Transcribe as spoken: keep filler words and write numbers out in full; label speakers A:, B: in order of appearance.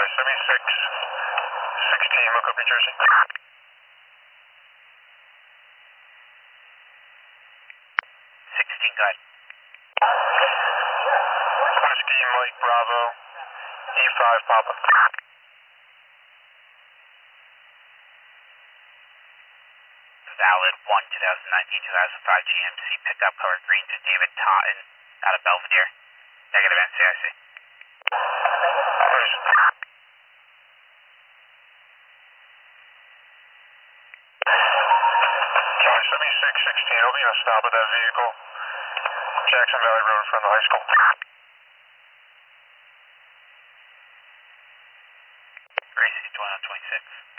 A: seventy-six sixteen, look up New Jersey.
B: sixteen, go ahead.
A: Whiskey Mike Bravo, E five Papa.
B: Valid one twenty nineteen two thousand five G M C pickup color green to David Totten out of Belvedere. Negative N C I C.
A: Charlie seventy-six sixteen, I'll be on a stop at that vehicle. Jackson Valley Road in front of the high school.
B: Gracie twenty-one twenty-six.